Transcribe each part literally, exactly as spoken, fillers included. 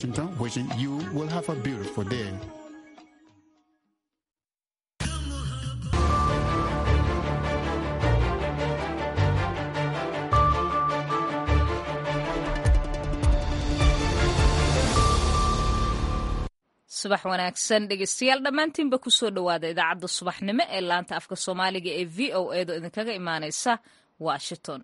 Wishing you will have a beautiful day. subax wanaagsan dhegeystayaal dhammaantiinba ku soo dhowaada idaacadda subaxnimo ee laanta afka soomaaliga ee v o edo idinkaga imaanaysa washington.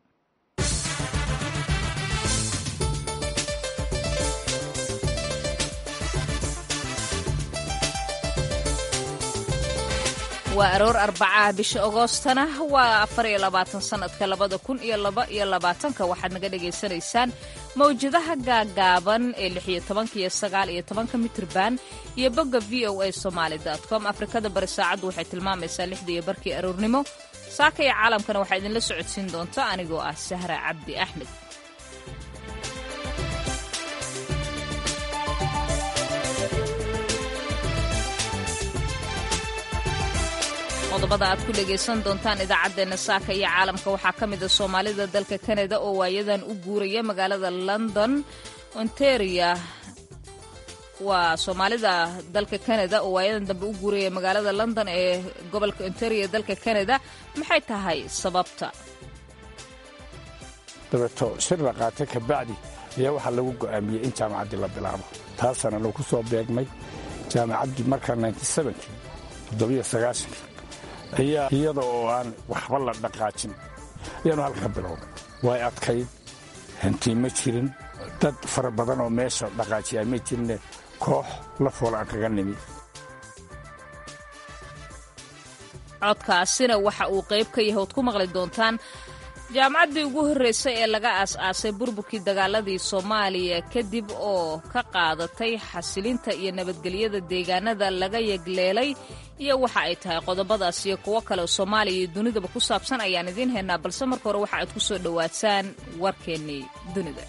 waa aroor arbacaha bisha agoostana waa afar iyo labaatan sanadka labada kun iyo laba iyo labaatanka waxaad naga dhagaysanaysaan mawjadaha gaagaaban ee lix iyo tobanka iyo sagaal iyo tobanka mitirban iyo bogga v o a somaali dot com. afrikada bari saacaddu waxay tilmaamaysaa lixda iyo barkii aroornimo. saaka iyo caalamkana waxaa idinla socodsiin doonta anigoo ah sahra cabdi axmed. qodobada aad ku dhegaysan doontaan idaacaddeenna saaka iyo caalamka waxaa ka mid a soomaalida dalka kanada oo waayadan u guuraya magaalada london ontaria waa soomaalida dalka kanada oo waayadan dambe u guuraya magaalada london ee gobolka ontaria dalka kanada maxay tahay sababta? dabeeto shir la qaatay ka bacdi ayaa waxaa lagu go'aamiyey in jaamacaddii la bilaabo. taasana lagu soo beegmay jaamacaddii markaa ayaa iyada oo aan waxba la dhaqaajin ayaanu halka bilowday. way adkayd, hantii ma jirin, dad fara badan oo meesha dhaqaajiya ma jirine koox la fool aan kaga nimi. codkaasina waxa uu qayb ka yahay ood ku maqli doontaan jaamacaddii ugu horraysay ee laga aas-aasay burburkii dagaaladii soomaaliya kadib oo ka qaadatay xasilinta iyo nabadgelyada deegaanada laga yegleelay iyo waxa ay tahay qodobadaas iyo kuwo kale oo soomaaliya iyo dunidaba ku saabsan ayaan idiin haynaa, balse marka hore waxa aad ku soo dhowaataan warkeennii dunida.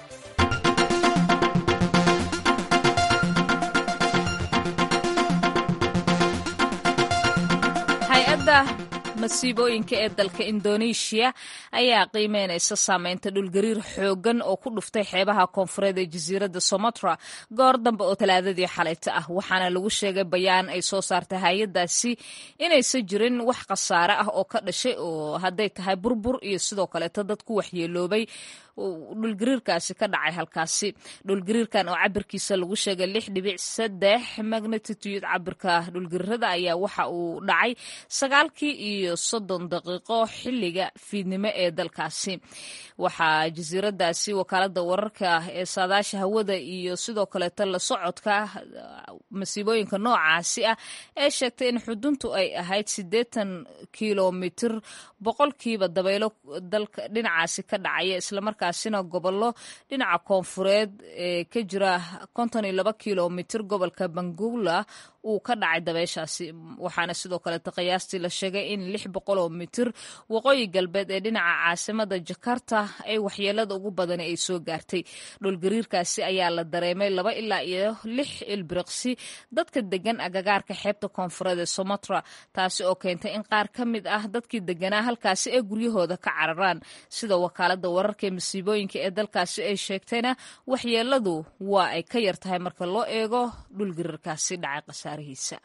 hay-adda masiibooyinka ee dalka indoneeshiya ayaa qiimeynaysa saamaynta dhulgariir xooggan oo ku dhuftay xeebaha koonfureed ee jasiiradda somatra goor dambe oo talaadadii xalayta ah, waxaana lagu sheegay bayaan ay soo saartay hay-addaasi inaysan jirin wax khasaare ah oo ka dhashay oo hadday tahay burbur iyo sidoo kaleeto dad ku waxyeeloobay dhulgariirkaasi ka dhacay halkaasi. dhulgariirkan oo cabirkiisa lagu sheegay lix dhibic saddex magnitude cabirka dhulgariirada ayaa waxa uu dhacay sagaalkii iyo soddon daqiiqo xilliga fiidnimo ee dalkaasi. waxaa jasiiradaasi wakaalada wararka ee saadaasha hawada iyo sidoo kaleeto la socodka masiibooyinka noocaasi ah ee sheegtay in xuduntu ay ahayd siddeetan kilomitir boqolkiiba dabaylo dalka dhinacaasi ka dhacaya, islamarkaasina gobollo dhinaca koonfureed ee ka jira konton iyo laba kilomitir gobolka bangula uu ka dhacay dabeyshaasi. waxaana sidoo kaleeto qiyaastii la sheegay in lix boqol oo mitir waqooyi galbeed ee dhinaca caasimada jakarta ay waxyeelada ugu badani ay soo gaartay. dhulgariirkaasi ayaa la dareemay laba ilaa iyo lix ilbiriqsi dadka degan agagaarka xeebta koonfureed ee somatra, taasi oo keentay in qaar ka mid ah dadkii deganaa halkaasi ay guryahooda ka cararaan. sida wakaalada wararka ee masiibooyinka ee dalkaasi ay sheegtayna waxyeeladu waa ay ka yar tahay marka loo eego dhulgariirkaasi dhacay khasaarihiisa.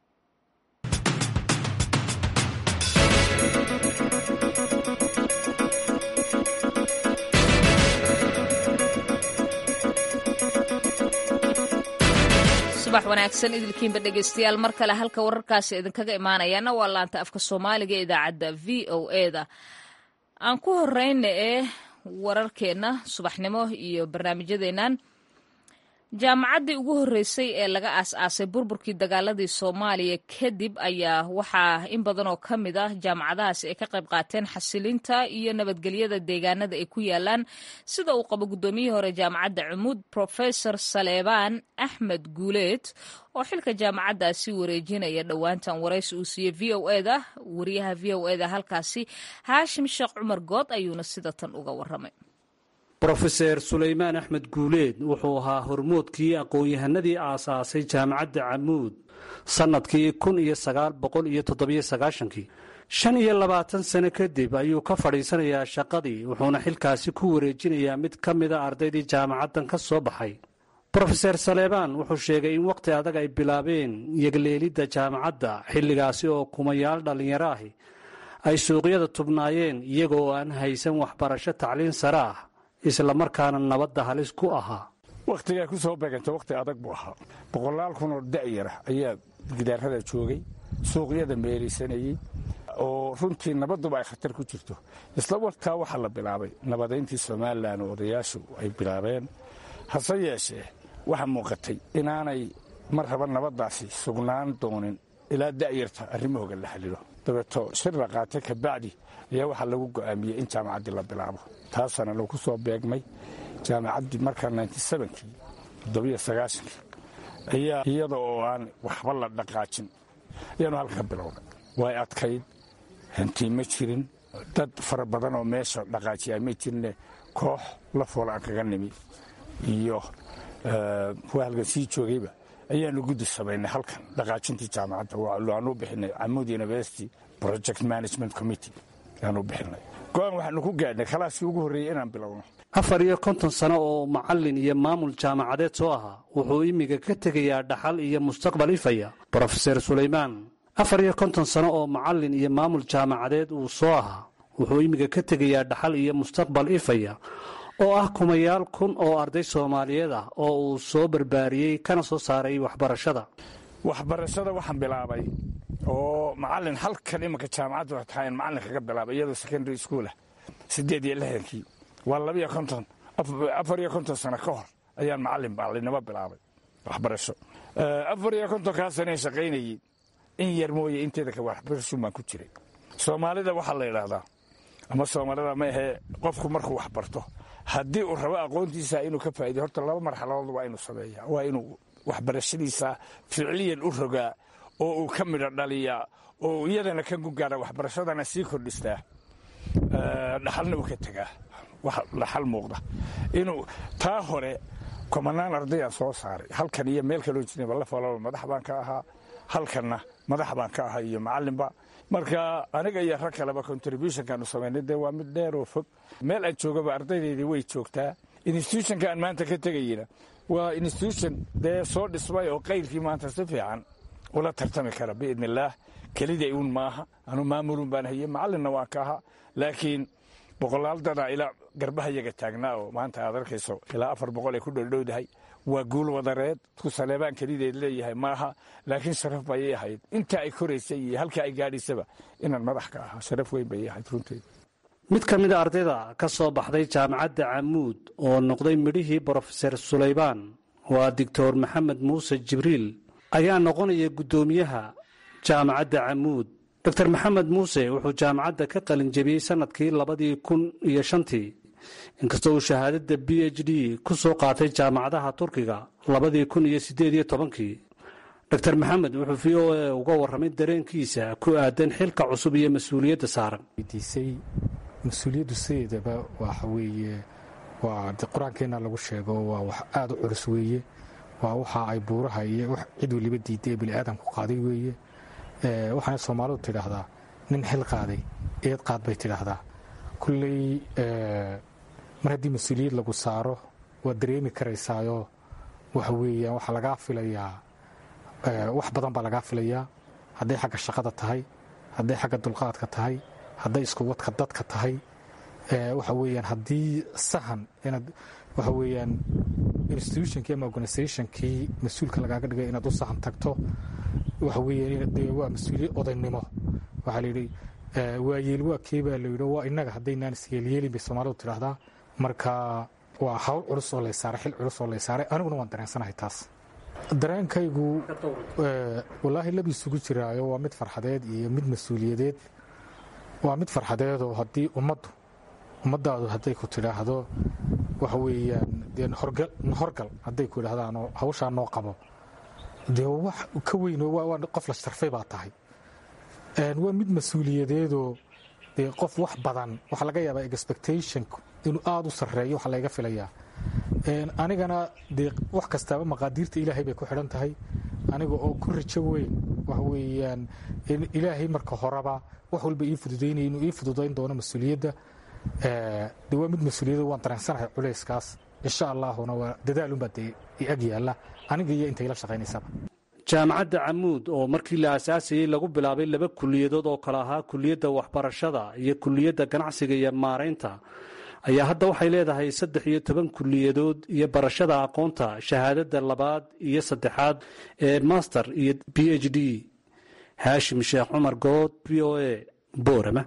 subax wanaagsan idilkiinba dhegaystayaal mar kale halka wararkaasi idinkaga imaanayaana waa laanta afka soomaaliga ee idaacadda v o eda. aan ku horeyna ee wararkeenna subaxnimo iyo barnaamijyadeennan. jaamacaddii ugu horreysay ee laga aas-aasay burburkii dagaaladii soomaaliya kadib ayaa waxaa in badan oo ka mid ah jaamacadahaasi ay ka qayb qaateen xasilinta iyo nabadgelyada deegaanada ay ku yaalaan, sida uu qabo guddoomiyihii hore jaamacadda cumuud professor saleebaan axmed guuleed oo xilka jaamacaddaasi wareejinaya dhowaantan waraysi uu siiyey v o eda. wariyaha v o eda halkaasi haashim sheekh cumar good ayuuna sida tan uga warramay. brofeser sulaymaan axmed guuleed wuxuu ahaa hormoodkii aqoon-yahanadii aasaasay jaamacadda camuud sannadkii kun iyo sagaal boqol iyo toddobiyo sagaashankii. shan iyo labaatan sano kadib ayuu ka fadhiisanayaa shaqadii, wuxuuna xilkaasi ku wareejinayaa mid ka mida ardaydii jaamacaddan ka soo baxay. brofeser saleebaan wuxuu sheegay in wakhti adag ay bilaabeen yegleelidda jaamacadda xilligaasi oo kumayaal dhallinyaro ahi ay suuqyada tubnaayeen iyagoo aan haysan waxbarasho tacliin sare ah islamarkaana nabadda halis ku ahaa. wakhtigaa ku soo beeganta wakhti adag buu ahaa. boqolaal kun oo da'yara ayaa gidaarada joogay, suuqyada meeraysanayey, oo runtii nabadduba ay khatar ku jirto. isla warkaa waxaa la bilaabay nabadayntii somalilan oo odayaashu ay bilaabeen. hase yeeshee waxaa muuqatay inaanay mar raba nabaddaasi sugnaan doonin ilaa da'yarta arrimahooga la xallilo. dabeeto shir la qaatay kabacdi ayaa waxaa lagu go'aamiyey in jaamacaddii la bilaabo. taasana lagu soo beegmay jaamacaddii markaa kii toddobiyo sagaashankii ayaa iyada oo aan waxba la dhaqaajin ayaanu halka bilownay. way adkayd, hantii ma jirin, dad fara badan oo meesha dhaqaajiya ma jirine koox la foola aan kaga nimi iyo kuwa halkan sii joogayba ayaanu guddi samaynay halkan dhaqaajintii jaamacadda. waanu bixinay Camud University Project Management Committee ayaanu bixinay. go-aan waxaanu ku gaadhnay kalaaskii ugu horreeyey inaan bilowno. afar iyo konton sano oo macallin iyo maamul jaamacadeed soo ahaa wuxuu imiga ka tegayaa dhaxal iyo mustaqbal ifaya. brofeser sulaymaan afar iyo konton sano oo macallin iyo maamul jaamacadeed uu soo ahaa wuxuu imiga ka tegayaa dhaxal iyo mustaqbal ifaya oo ah kumayaal kun oo arday Soomaaliyeed ah oo uu soo barbaariyey kana soo saaray waxbarashada. waxbarashada waxaan bilaabay oo macallin halkan imanka jaamacaddu waxay tahay macallin kaga bilaabay iyadoo secondary school ah siddeed iyo lixdankii. waa labiyo konton afar iyo konton sano ka hor ayaan macallin macallinnimo bilaabay waxbarasho. afar iyo kontonkaa sanee shaqaynayey in yar mooye inteeda ka waxbarasho baan ku jiray. soomaalida waxaa la yidhaahdaa ama soomaalida ma ahee qofku markuu wax barto haddii uu rabo aqoontiisa inuu ka faa'iido horta laba marxaladood waa inuu sameeyaa. waa inuu waxbarashadiisa ficliyan u rogaa oo uu ka midho dhaliyaa oo iyadana ka gugaara waxbarashadana sii kordhistaa, dhaxalna uu ka tegaa wax dhaxal muuqda. inuu taa hore kumanaan ardayaan soo saaray halkan iyo meel kaloo jirnaba la falaba madax baan ka ahaa, halkanna madax baan ka ahaa iyo macallinba. marka aniga iyo rag kaleba contributionkaanu samaynay dee waa mid dheer oo fog. meel aan joogaba ardaydeydii way joogtaa. institutionka aan maanta ka tegayina waa institution dee soo dhismay oo qayrkii maanta si fiican ula tartami kara biidni illaah. keliday uun maaha, anu maamulun baan hayey, macallinna waan ka ahaa. laakiin boqolaal dadaa ilaa garbahayaga taagnaa oo maanta aad arkayso ilaa afar boqol ay ku dhowdhowdahay. waa guul wadareed ku saleebaan kelideed leeyahay maaha, laakiin sharaf bayay ahayd inta ay koraysay iyo halka ay gaadhaysaba inaan madax ka ahaa. sharaf weyn bayay ahayd runteeda. mid ka mid a ardayda ka soo baxday jaamacadda Camuud oo noqday midhihii brofeser sulaymaan waa doctor maxamed muuse jibriil ayaa noqonaya guddoomiyaha jaamacadda Camuud. doctor maxamed muuse wuxuu jaamacadda ka qalin jebiyey sanadkii labadii kun iyo shantii inkastoo uu shahaadada b h d ku soo qaatay jaamacadaha Turkiga labadii kun iyo siddeed iyo tobankii. doctor maxamed wuxuu v o a uga warramay dareenkiisa ku aadan xilka cusub iyo mas-uuliyadda saaran. mas-uuliyaddu sideedaba waxa weeye waa qur-aankeenna lagu sheego waa wax aad u culus weeye. waa waxa ay buuraha iyo wax cid waliba diiday ee bini'aadamku qaaday weeye. waxaana soomaalidu tidhaahdaa nin xil qaaday eed qaad bay tidhaahdaa. kulley mar haddii mas-uuliyad lagu saaro waad dareemi karaysaayoo waxa weeyaan waxaa lagaa filayaa wax badan baa lagaa filayaa. hadday xagga shaqada tahay, hadday xagga dulqaadka tahay, hadday isku wadka dadka tahay. waxa weeyaan haddii sahan inaad waxa weeyaan institutionkii ama organizationkii mas-uulka lagaaga dhigay inaad u sahan tagto waxa weeyaan waa mas-uuliyad odaynimo. waxaa layidhi waa yeel waa kee baa layidhi waa innaga haddaynaan isyeelyeelin bay soomaalidu tidhaahdaa. marka waa hawl culus oo lay saaray, xil culus oo lay saaray. aniguna waan dareensanahay taas. dareenkaygu wallaahi laba isugu jiraayo waa mid farxadeed iyo mid mas-uuliyadeed. waa mid farxadeedoo haddii ummaddu ummaddaadu hadday ku tidhaahdo waxa weeyaan dee horgal hadday ku idhahdaanoo hawshaa noo qabo dee wax ka weyn waa qof la sharfay baa tahay. waa mid mas-uuliyadeedoo dee qof wax badan waxaa laga yaabaa expectationku inuu aada u sarreeyo waxaa layga filayaa. anigana dee wax kastaaba maqaadiirta ilaahay bay ku xidhan tahay. aniga oo ku rajo weyn waxa weeyaan ilaahay marka horeba wax walba ii fududaynaya inuu ii fududayn doono mas-uuliyadda. dee waa mid mas-uuliyadda waan dareensanahay culayskaas insha allahuna waa dadaalunbaa dee ag yaalla aniga iyo intay la shaqaynaysaba. jaamacadda camuud oo markii la aasaasayey lagu bilaabay laba kuliyadood oo kale ahaa kuliyadda waxbarashada iyo kuliyadda ganacsiga iyo maaraynta ayaa hadda waxay leedahay saddex iyo toban kuliyadood iyo barashada aqoonta shahaadada labaad iyo saddexaad ee master iyo b h d. haashim sheekh cumar good, v o a, boorama.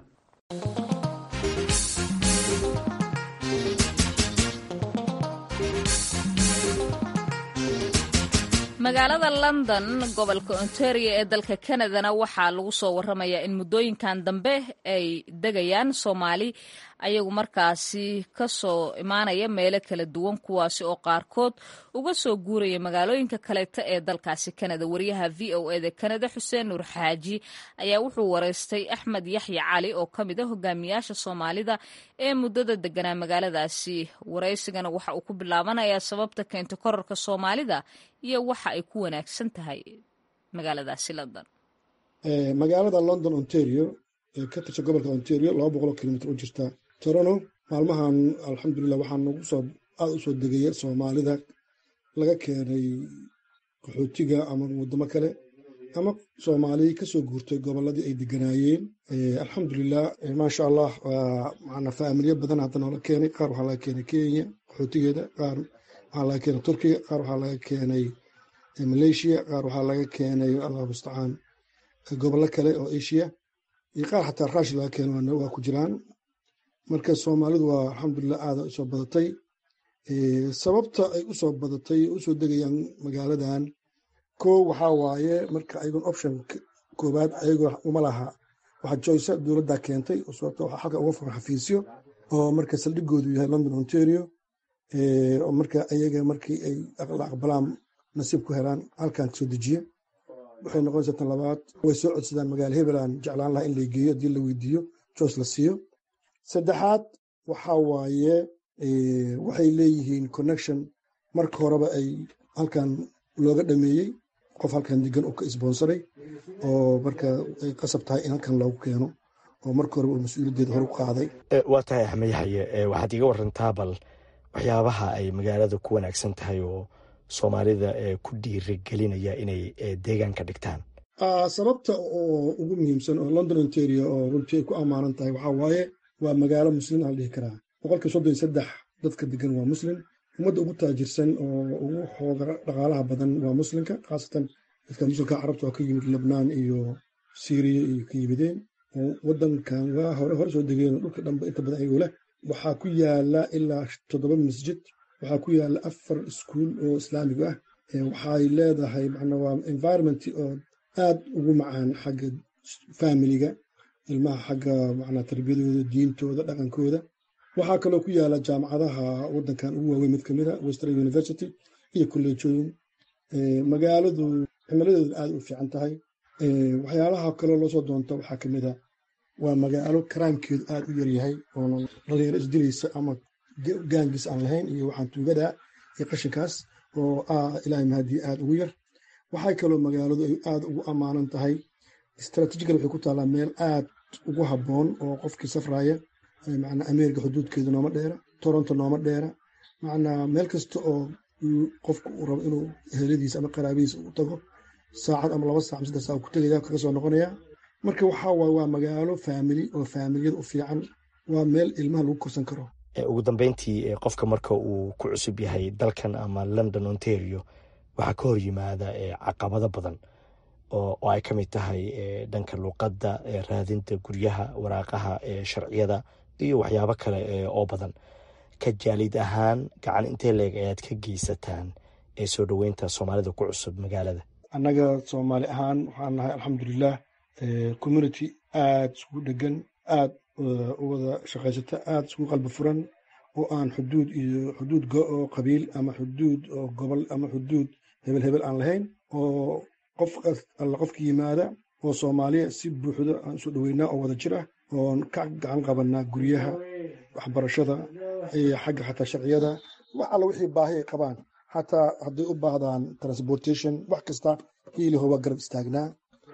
magaalada london gobolka ontario ee dalka kanadana waxaa lagu soo waramayaa in muddooyinkan dambe ay degayaan soomaali ayagu markaasi ka soo imaanaya meelo kala duwan kuwaasi oo qaarkood uga soo guuraya magaalooyinka kaleeta ee dalkaasi kanada. wariyaha v o eda kanada xuseen nuur xaaji ayaa wuxuu wareystay axmed yaxya cali oo ka mid a hogaamiyaasha soomaalida ee muddada deganaa magaaladaasi. waraysigana waxa uu ku bilaabanayaa sababta keenta korarka soomaalida iyo waxa ay ku wanaagsan tahay magaaladaasi london. magaalada london ontario ee ka tirsan gobolka ontario laba boqoloo kilomitr u jirta toronto. maalmahan alxamdulilah waxaa nagu soo aada u soo degaya soomaalida laga keenay qaxootiga ama waddamo kale ama soomaali kasoo guurtay gobolladii ay deganaayeen. alxamdulilah maasha allah maana faamilyo badan hadda noola keenay. qaar waxaa laga keenay kenya qaxootigeeda, qaar waxaa laga keenay turkiga, qaar waxaa laga keenay malaysia, qaar waxaa laga keenay allahu mustacaan gobollo kale oo asia, iyo qaar xataa raash laga keenay waa ku jiraan. marka soomaalidu waa alxamdulilah aada usoo badatay. sababta ay usoo badatay usoo degayaan magaaladan ko waxaa waaye marka ayagon option koobaad ayagoo uma laha waxa joysa dowladda keentay sababta waxaa halka uga furan xafiisyo oo marka saldhigoodu yahay london ontario. oo marka ayaga markii ay la aqbalaan nasiib ku helaan halkan kasoo dejiye waxay noqonaysaa tan labaad way soo codsadaan magaalo hebelan jeclaan laha in la geeyo haddii la weydiiyo joos la siiyo. saddexaad waxaa waaye waxay leeyihiin connection marka horeba ay halkan looga dhameeyey qof halkan degan oo ka isboonsaray oo marka ay qasab tahay in halkan loogu keeno oo marka horeba uu mas-uuliyaddeeda hor u qaaday. waa tahay axmed yaxye, waxaad iiga warantaa bal waxyaabaha ay magaalada ku wanaagsan tahay oo soomaalida ku dhiirigelinaya inay deegaan ka dhigtaan. sababta oo ugu muhiimsan oo london ontario oo runtii ay ku ammaanan tahay waxaa waaye waa magaalo muslim aan dhihi karaa. boqolkii soddon iyo saddex dadka degan waa muslim. ummadda ugu taajirsan oo ugu xooga dhaqaalaha badan waa muslimka, khaasatan dadka muslimka carabta oo ka yimid lebnaan iyo syriya iyo ka yimideen oo waddankan waa hore hore soo degeen dhulka dhanba inta badan ayagoo leh. waxaa ku yaala ilaa toddoba masjid, waxaa ku yaala afar iskuul oo islaamiga ah. waxay leedahay macnaa waa environment oo aad ugu macaan xagga familiga, ilmaha xagga macnaa tarbiyadooda, diintooda, dhaqankooda. waxaa kaloo ku yaala jaamacadaha waddankan ugu waaweyn mid kamid a western university iyo kolleejooyin. magaaladu cimiladeedu aad u fiican tahay. waxyaalaha kaloo loo soo doonta waxaa kamid a waa magaalo karaamkeedu aad u yaryahay oo dhalinyaro isdilaysa ama gaangis aan lahayn iyo waxaan tuugada iyo qashinkaas oo ilaahay mahadii aad ugu yar. waxay kaloo magaaladu ay aad ugu ammaanan tahay strategical waxay ku taallaa meel aad ugu habboon oo qofkii safraya macnaa ameerika xuduudkeedu nooma dheera, toronto nooma dheera, macnaa meel kasta oo qofku uu rabo inuu heladiisa ama qaraabadiisa u tago saacad ama laba saac ama saddex saac ku tegaya kaga soo noqonaya. marka waxaa waaye waa magaalo faamili oo faamiliyada u fiican, waa meel ilmaha lagu korsan karo. ugu dambeyntii qofka marka uu ku cusub yahay dalkan ama london ontario waxaa ka hor yimaada caqabado badan oo ay ka mid tahay dhanka luuqadda, raadinta guryaha, waraaqaha, sharciyada iyo waxyaabo kale oo badan. ka jaalid ahaan gacan intee leeg ayaad ka geysataan ee soo dhoweynta soomaalida ku cusub magaalada? annaga soomaali ahaan waxaan nahay alxamdulilah community aad isku dhegan, aad u wada shaqaysata, aad isku qalbi furan oo aan xuduud iyo xuduud oo qabiil ama xuduud oo gobol ama xuduud hebel hebel aan lahayn, oo qof alla qofka yimaada oo soomaaliya si buuxda aan soo dhoweynaa oo wada jir ah oon ka gacan qabanaa guryaha, waxbarashada iyo xagga xataa sharciyada, wax alla wixii baahi ay qabaan, xataa hadday u baahdaan transportation, wax kasta hiiliho waa garab istaagnaa.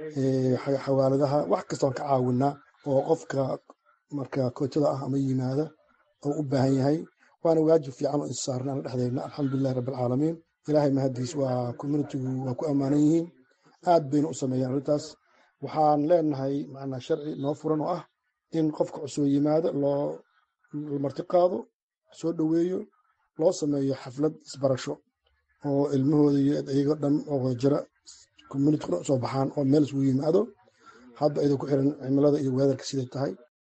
xawaaladaha wax kasta waan ka caawinaa oo qofka marka kootada ah ama yimaada oo u baahan yahay waana waajib fiican oo issaarnaan dhexdeedna alxamdulilahi rabbilcaalamiin ilaahay mahadiis waa communitigu waa ku ammaanan yihiin aad bayna u sameeyaan arrintaas waxaan leenahay macnaa sharci noo furan oo ah in qofka cusub yimaado loo marti qaado soo dhoweeyo loo sameeyo xaflad isbarasho oo ilmahooda iyo iyago dhan oo wada jira community dhan soo baxaan oo meel isugu yimaado hadba idin ku xiran cimilada iyo weedarka siday tahay.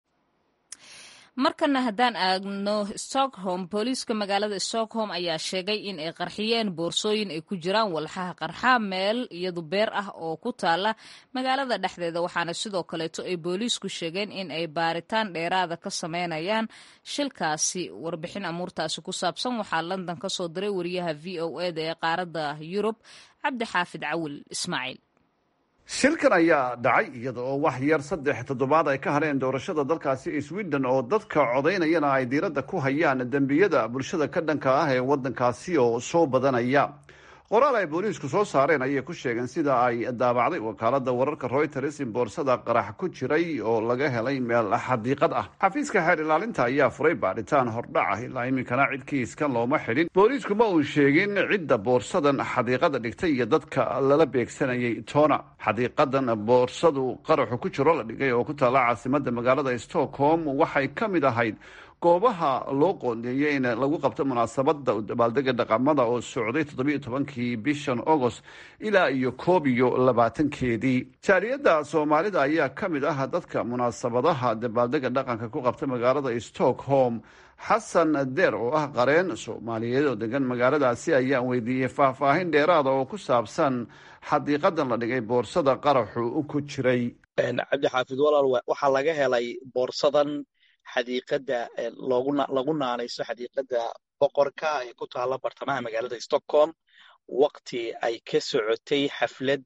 markana haddaan aagno stockholm booliiska magaalada stockholm ayaa sheegay in ay qarxiyeen boorsooyin ay ku jiraan walxaha qarxa meel iyadu beer ah oo ku taala magaalada dhexdeeda waxaana sidoo kaleeto ay booliisku sheegeen in ay baaritaan dheeraada ka sameynayaan shilkaasi. warbixin amuurtaasi ku saabsan waxaa london ka soo diray wariyaha v o eda ee qaaradda yurub cabdi xaafid cawil ismaaciil. shilkan ayaa dhacay iyada oo wax yar saddex toddobaad ay ka hadheen doorashada dalkaasi sweden oo dadka codaynayana ay diiradda ku hayaan dembiyada bulshada ka dhanka ah ee waddankaasi oo soo badanaya. qoraal ay booliisku soo saareen ayay ku sheegeen sida ay daabacday wakaalada wararka Reuters in boorsada qarax ku jiray oo laga helay meel xadiiqad ah. xafiiska xeer ilaalinta ayaa furay baaritaan hordhac ah ilaa iminkana cid kiiskan looma xidhin. booliisku ma uu sheegin cidda boorsadan xadiiqada dhigtay iyo dadka lala beegsanayay toona. xadiiqadan boorsadu qaraxu ku jiro la dhigay oo ku taala caasimada magaalada Stockholm waxay ka mid ahayd goobaha loo qoondeeyay in lagu qabto munaasabada dabaaldega dhaqamada oo socday toddobiyo tobankii bishan August ilaa iyo koob iyo labaatankeedii. jaaliyadda Soomaalida ayaa ka mid ah dadka munaasabadaha dabaaldega dhaqanka ku qabta magaalada Stockholm. xasan deer oo ah qareen Soomaaliyeed oo degan magaaladaasi ayaa weydiiyey faahfaahin dheeraada oo ku saabsan xadiiqadan la dhigay boorsada qaraxu ku jiray. cabdi xaafid walaal waxaa laga helay boorsadan xadiiqada lagu naanayso xadiiqada boqorka ee ku taala bartamaha magaalada Stockholm waqti ay ka socotay xaflad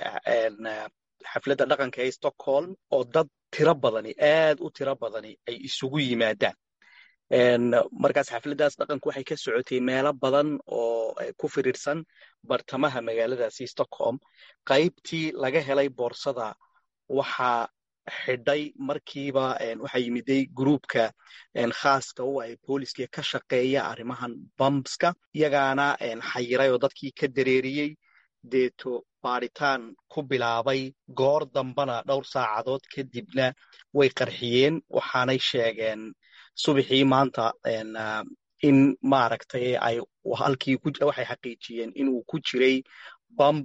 xafladda dhaqanka ee Stockholm oo dad tiro badani aad u tiro badani ay isugu yimaadaan. markaas xafladdaas dhaqanku waxay ka socotay meelo badan oo ku firiirsan bartamaha magaaladaasi Stockholm. qaybtii laga helay boorsada waxaa xidhay markiiba waxaa yimiday gruubka khaaska u ay booliska ka shaqeeya arrimahan bambska iyagaana xayiray oo dadkii ka dareeriyey deeto baaritaan ku bilaabay goor dambana dhowr saacadood kadibna way qarxiyeen waxaanay sheegeen subaxii maanta in maaragtay ay halkii waxay xaqiijiyeen inuu ku jiray bamb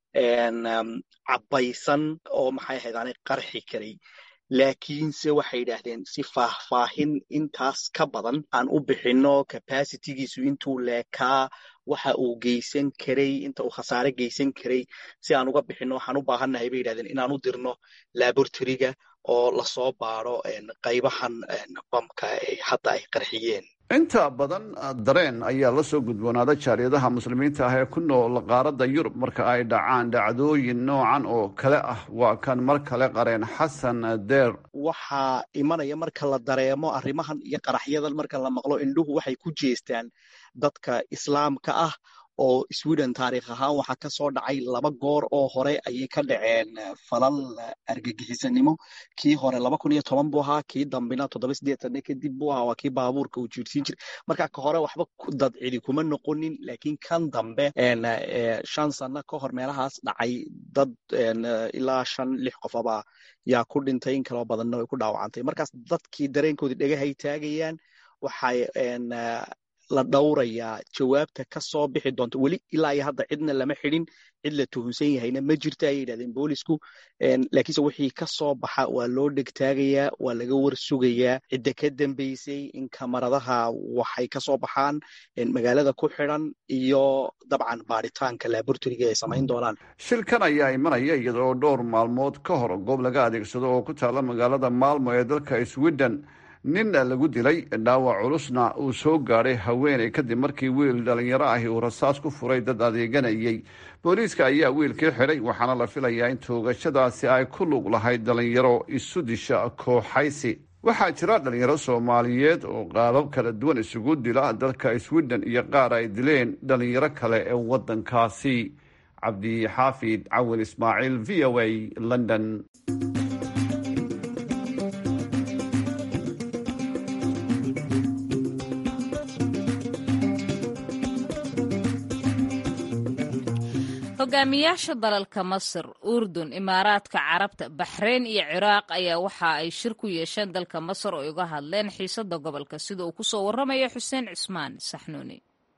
cabbaysan oo maxay ahayd aanay qarxi karay laakiinse waxay yidhaahdeen si faahfaahin intaas ka badan aan u bixinno capacitigiisu intuu leekaa waxa uu geysan karay inta uu khasaare geysan karay si aan uga bixinno waxaan u baahannahay bay yidhahdeen inaan u dirno laboratoryga oo lasoo baaro qaybahan bamka ee hadda ay qarxiyeen. inta badan dareen ayaa la soo gudboonaada jaaliyadaha muslimiinta ah ee ku nool qaaradda Yurub marka ay dhacaan dhacdooyin noocan oo kale ah. waa kan mar kale qareen xasan deer. waxaa imanaya marka la dareemo arrimahan iyo qaraxyadan marka la maqlo indhuhu waxay ku jeestaan dadka islaamka ah oo Sweden taariikh ahaan waxaa ka soo dhacay laba goor oo hore ayay ka dhaceen falal argagixisanimo. kii hore laba kun iyo toban buu ahaa, kii dambina toddoba sideetan kadib buu ahaa, waa kii baabuurka uu jiirsiin jiray. marka ka hore waxba dad cidi kuma noqonin, laakiin kan dambe shan sano ka hor meelahaas dhacay dad ilaa shan lix qofaba yaa ku dhintay, in kaloo badanna way ku dhaawacantay. markaas dadkii dareenkoodii dhagahay taagayaan. waxay la dhowrayaa jawaabta ka soo bixi doonta. weli ilaa iyo hadda cidna lama xidhin, cid la tuhunsan yahayna ma jirto ayay yidhahdeen boolisku. laakiinse wixii ka soo baxa waa loo dhegtaagayaa, waa laga warsugayaa cidda ka dambeysay in kamaradaha waxay ka soo baxaan magaalada ku xidhan iyo dabcan baaritaanka laboratoryga ay samayn doonaan. shilkan ayaa imanaya iyada oo dhowr maalmood ka hor goob laga adeegsado oo ku taala magaalada Malmo ee dalka Sweden nin lagu dilay, dhaawac culusna uu soo gaadhay haweeney kadib markii wiil dhalinyaro ahi uu rasaas ku furay dad adeeganayay. booliiska ayaa wiilkii xidhay, waxaana la filayaa in toogashadaasi ay ku lug lahayd dhalinyaro isu disha kooxaysi. waxaa jira dhalinyaro Soomaaliyeed oo qaabab kala duwan isugu dila dalka Sweden iyo qaar ay dileen dhalinyaro kale ee waddankaasi. cabdi xaafid cawil ismaaciil, v o a, London. hogaamiyaasha dalalka masar urdun imaaraadka carabta baxreyn iyo ciraaq ayaa waxa ay shir ku yeesheen dalka masar oo uga hadleen xiisada gobolka sida uu kusoo warramaya xuseen cismaan saxnuuni.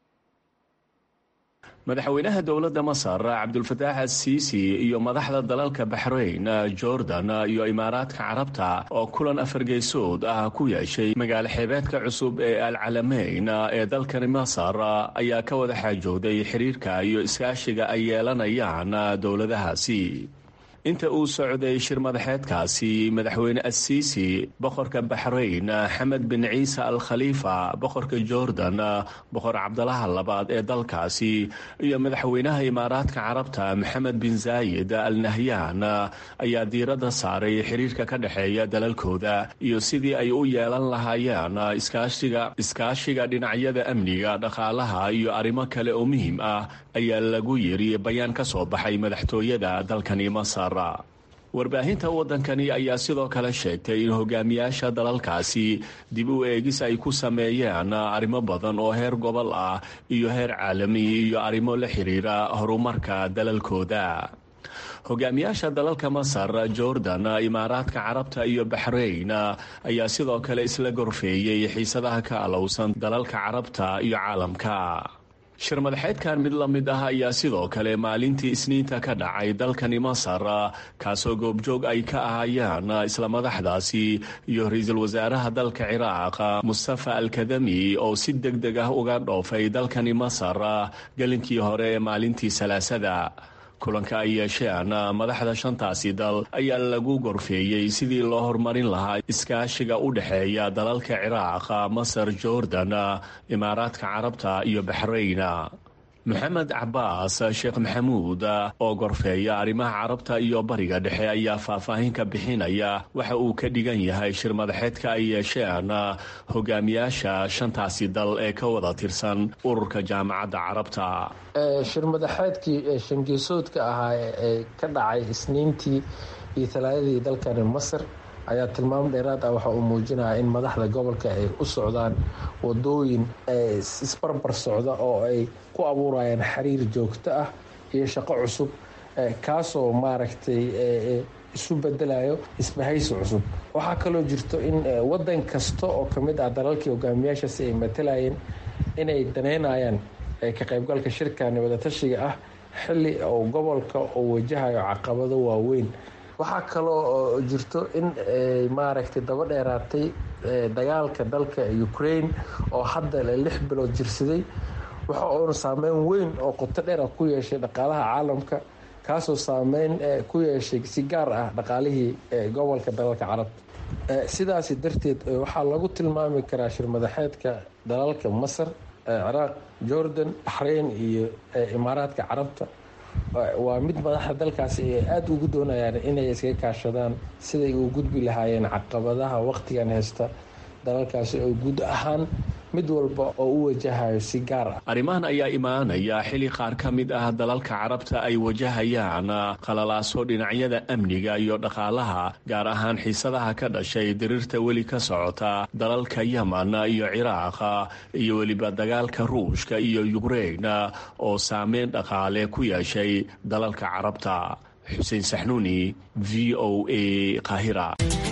madaxweynaha dowladda masar cabdulfataax asiisi iyo madaxda dalalka baxreyn jordan iyo imaaraadka carabta oo kulan afargeysood ah ku yeeshay magaalo xeebeedka cusub ee alcalameyn ee dalkani masar ayaa ka wada xaajooday xiriirka iyo iskaashiga ay yeelanayaan dowladahaasi. inta uu socday shir madaxeedkaasi madaxweyne asiisi boqorka baxreyn xamed bin ciise al khaliifa boqorka jordan boqor cabdalaha labaad ee dalkaasi iyo madaxweynaha imaaraadka carabta maxamed bin zaayid al nahyan ayaa diiradda saaray xiriirka ka dhexeeya dalalkooda iyo sidii ay u yeelan lahaayeen iskaashiga iskaashiga dhinacyada amniga dhaqaalaha iyo arrimo kale oo muhiim ah ayaa lagu yiri bayaan ka soo baxay madaxtooyada dalkani masar. warbaahinta waddankani ayaa sidoo kale sheegtay in hogaamiyaasha dalalkaasi dib u eegis ay ku sameeyeen arrimo badan oo heer gobol ah iyo heer caalami iyo arrimo la xiriira horumarka dalalkooda. hogaamiyaasha dalalka masar jordan imaaraadka carabta iyo baxreyn ayaa sidoo kale isla gorfeeyey xiisadaha ka alowsan dalalka carabta iyo caalamka. shir madaxeedkan mid la mid ah ayaa sidoo kale maalintii isniinta ka dhacay dalkani masar kaasoo goobjoog ay ka ahayaan isla madaxdaasi iyo ra-iisul wasaaraha dalka ciraaq mustafa alkadami oo si deg deg ah uga dhoofay dalkani masar gelinkii hore ee maalintii salaasada. kulanka ay yeesheen madaxda shantaasi dal ayaa lagu gorfeeyey sidii loo horumarin lahaa iskaashiga u dhexeeya dalalka ciraaq masar jordan imaaraadka carabta iyo baxreyn. maxamed cabaas sheekh maxamuud oo gorfeeya arrimaha carabta iyo bariga dhexe ayaa faahfaahin ka bixinaya waxa uu ka dhigan yahay shir madaxeedka ay yeesheen hogaamiyaasha shantaasi dal ee ka wada tirsan ururka jaamacadda carabta. shir madaxeedkii shangeesoodka ahaa ee ka dhacay isniintii iyo talaadadii dalkani masar ayaa tilmaamo dheeraad ah waxa uu muujinaya in madaxda gobolka ay u socdaan wadooyin isbarbar socda oo ay ku abuurayaan xiriir joogto ah iyo shaqo cusub kaasoo maaragtay isu bedelayo isbahaysi cusub. waxaa kaloo jirto in wadan kasta oo kamid ah dalalkii hogaamiyaashaasi ay matalayeen inay daneynayaan ka qaybgalka shirkani wadatashiga ah xilli oo gobolka uu wajahayo caqabado waaweyn. waxaa kaloo jirto in maaragtay daba dheeraatay dagaalka dalka Ukraine oo hadda lix bilood jirsaday waxa uu saameyn weyn oo qoto dheer ku yeeshay dhaqaalaha caalamka kaasoo saameyn ku yeeshay si gaar ah dhaqaalihii gobolka dalalka carabta. sidaas darteed waxaa lagu tilmaami karaa shir madaxeedka dalalka Masar, Ciraaq, Jordan, Bahrain iyo Imaaraadka Carabta waa mid madaxda dalkaasi ay aada ugu doonayaan inay iskaga kaashadaan siday u gudbi lahaayeen caqabadaha waqtigan haysta dalalkaasi oo guud ahaan mid walba oo u wajahayo si gaar ah. arrimahan ayaa imaanaya xilli qaar ka mid ah dalalka carabta ay wajahayaan qalalaaso dhinacyada amniga iyo dhaqaalaha gaar ahaan xiisadaha ka dhashay diriirta weli ka socota dalalka Yaman iyo Ciraaq iyo weliba dagaalka Ruushka iyo Ukraine oo saameyn dhaqaale ku yeeshay dalalka carabta. Xuseen Saxnuuni, V O A, Qaahira.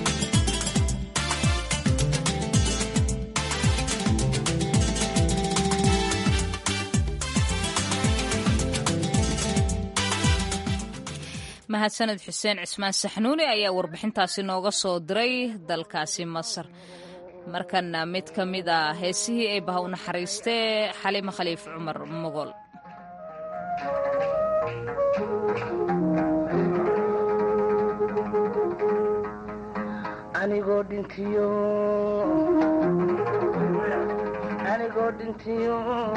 mahadsaned xuseen cismaan saxnuuni ayaa warbixintaasi nooga soo diray dalkaasi masar. markana mid ka mid a heesihii ay baha u naxariistee xaliimo khaliif cumar mogol. anigoo dhintiyo anigoo dhintiyo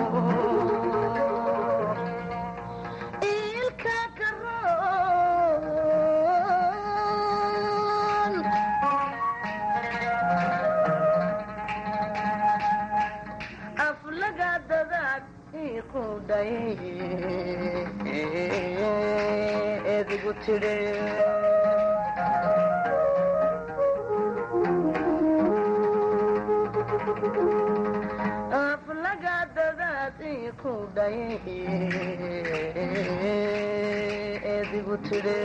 edigu tidhi aflaga dadaad ii ku dhay adigu tidhe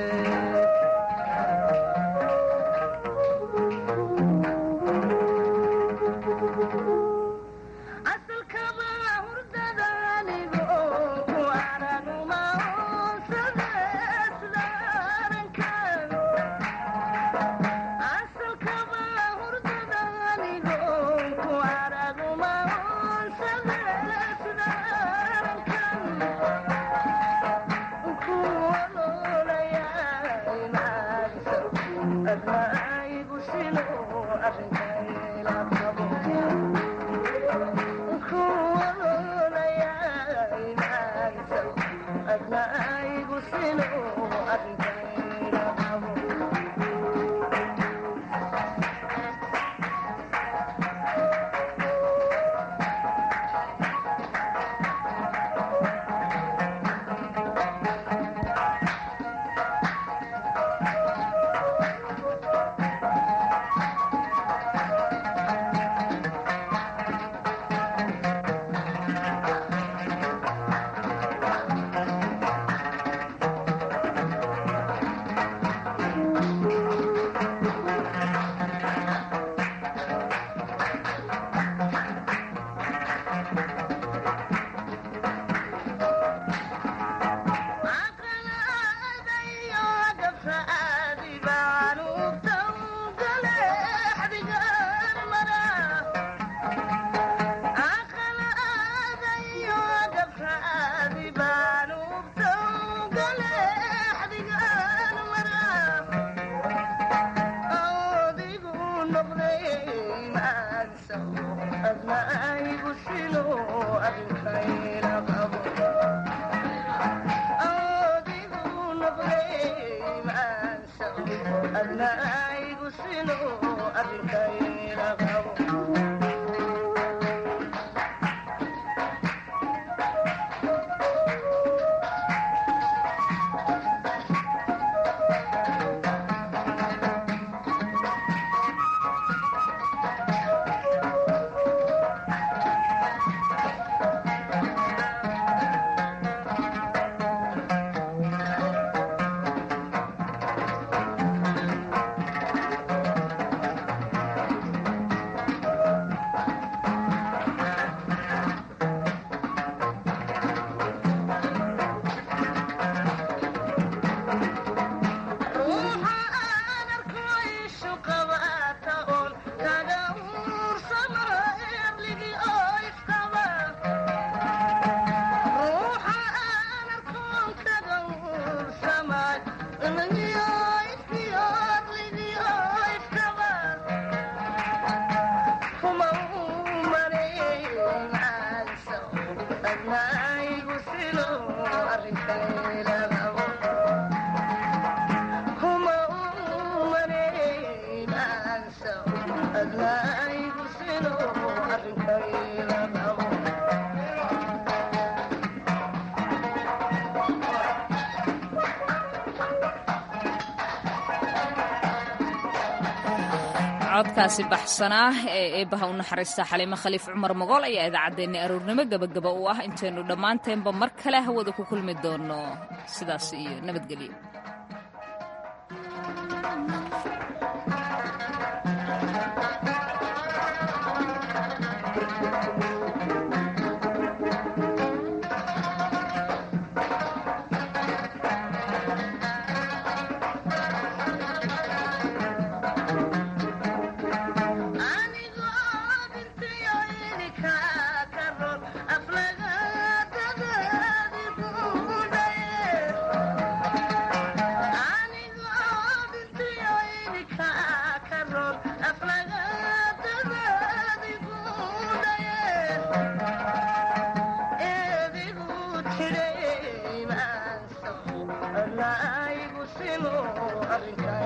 codkaasi baxsanaa ee eebaha u naxariista xaliimo khaliif cumar mogool ayaa idaacaddeenni aroornimo gabagaba u ah intaynu dhammaanteenba mar kale hawada ku kulmi doono sidaas iyo nabadgelyo Arriba.